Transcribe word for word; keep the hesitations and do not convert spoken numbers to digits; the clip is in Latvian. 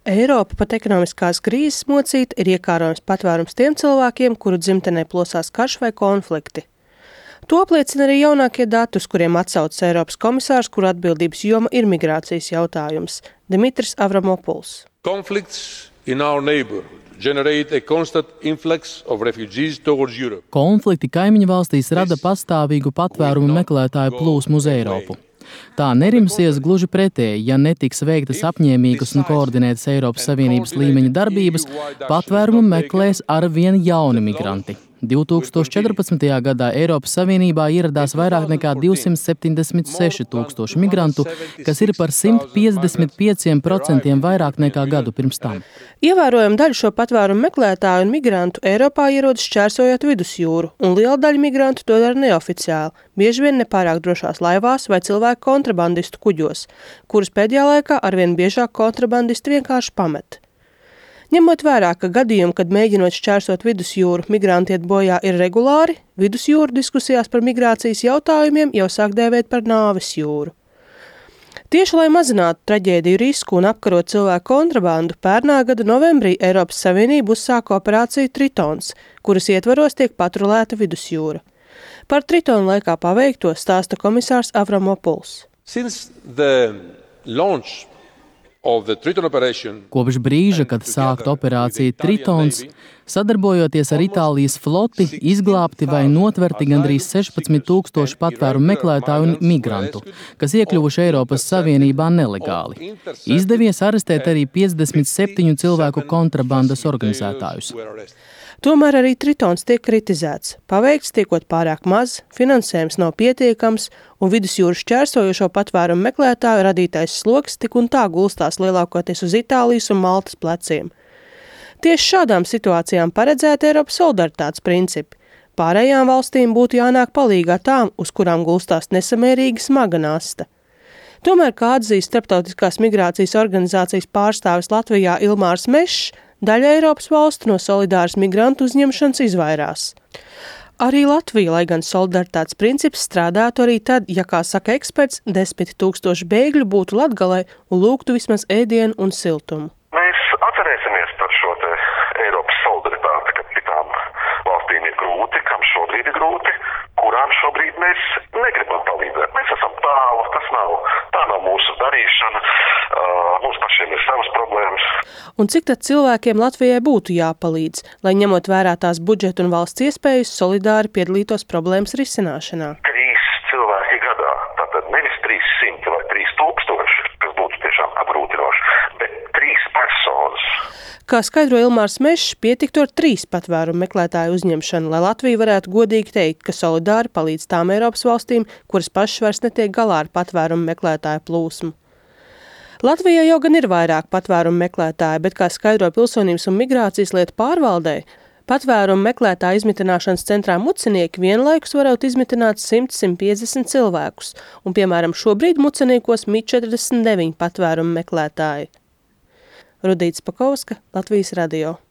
Eiropa pat ekonomiskās krīzes mocīta ir iekārojams patvērums tiem cilvēkiem, kuru dzimtenē plosās karš vai konflikti. To apliecina arī jaunākie dati, uz kuriem atsaucas Eiropas komisārs, kuru atbildības joma ir migrācijas jautājums – Dimitris Avramopuls. Conflicts in our neighborhood generate a constant influx of refugees towards Europe. Konflikti kaimiņu valstīs rada pastāvīgu patvērumu meklētāju plūsmu uz Eiropu. Tā nerimsies gluži pretēji, ja netiks veiktas apņēmīgas un koordinētas Eiropas Savienības līmeņa darbības, patvērumu meklēs arvien jauni migranti. divi tūkstoši četrpadsmitajā gadā Eiropas Savienībā ieradās vairāk nekā divsimt septiņdesmit seši tūkstoši migrantu, kas ir par simt piecdesmit pieciem procentiem vairāk nekā gadu pirms tam. Ievērojama daļa šo patvērumu meklētāju un migrantu Eiropā ierodas šķērsojot vidusjūru, un liela daļa migrantu to dara neoficiāli, bieži vien nepārāk drošās laivās vai cilvēku kontrabandistu kuģos, kurus pēdējā laikā arvien biežāk kontrabandisti vienkārši pamet. Ņemot vērā, ka gadījumi, kad mēģinot šķērsot vidusjūru, migranti iet bojā ir regulāri, vidusjūru diskusijās par migrācijas jautājumiem jau sāk dēvēt par nāves jūru. Tieši lai mazinātu traģēdiju risku un apkarot cilvēku kontrabandu, pērnā gada novembrī Eiropas Savienība uzsāka operāciju Tritons, kuras ietvaros tiek patrulēta vidusjūra. Par Tritonu laikā paveikto stāsta komisārs Avramopuls. Since the launch Kopš brīža, kad sākta operācija Tritons, sadarbojoties ar Itālijas floti, izglābti vai notverti gandrīz sešpadsmit tūkstoši patvērumu meklētāju un migrantu, kas iekļuvuši Eiropas Savienībā nelegāli. Izdevies arestēt arī piecdesmit septiņu cilvēku kontrabandas organizētājus. Tomēr arī Tritons tiek kritizēts. Paveikts tiekot pārāk maz, finansējums nav pietiekams un vidusjūru šķērsojošo patvērumu meklētāju radītais sloks tik un tā gulstās lielākoties uz Itālijas un Maltas pleciem. Tieši šādām situācijām paredzēta Eiropas solidaritātes principi. Pārējām valstīm būtu jānāk palīgā tām, uz kurām gulstās nesamērīgi smaga nasta. Tomēr, kā atzīst Starptautiskās migrācijas organizācijas pārstāvis Latvijā Ilmārs Mešs, daļa Eiropas valstu no solidāras migrantu uzņemšanas izvairās. Arī Latvija, lai gan solidaritātes princips strādātu arī tad, ja, kā saka eksperts, desmit tūkstoši bēgļu būtu Latgalē un lūgtu vismaz ēdienu un siltumu. Mēs atcerēsimies par šo te Eiropas solidaritāti, ka citām valstīm ir grūti, kam šobrīd ir grūti, kurām šobrīd mēs negribam palīdzēt. Mēs esam tālu, tas nav, tā nav mūsu darīšana, uh, mums pašiem ir savas problēmas. Un cik tad cilvēkiem Latvijai būtu jāpalīdz, lai ņemot vērā tās budžeta un valsts iespējas solidāri piedalītos problēmas risināšanā? Trīs cilvēki gadā, tātad nevis trīs simti vai trīs tūkstoši, kas būtu tiešām apgrūtinoši, bet trīs personas. Kā skaidro Ilmārs Mešs, pietiktu ar trīs patvērumu meklētāju uzņemšanu, lai Latvija varētu godīgi teikt, ka solidāri palīdz tām Eiropas valstīm, kuras pašas vairs netiek galā ar patvērumu meklētāju plūsmu. Latvijā jau gan ir vairāk patvērumu meklētāju, bet, kā skaidro Pilsonības un migrācijas lietu pārvaldei, patvērumu meklētāju izmitināšanas centrā Mucenieki vienlaikus varētu izmitināt simt līdz simt piecdesmit cilvēkus, un, piemēram, šobrīd Muceniekos mīt četrdesmit deviņi patvērumu meklētāji. Rudīta Spakovska, Latvijas radio.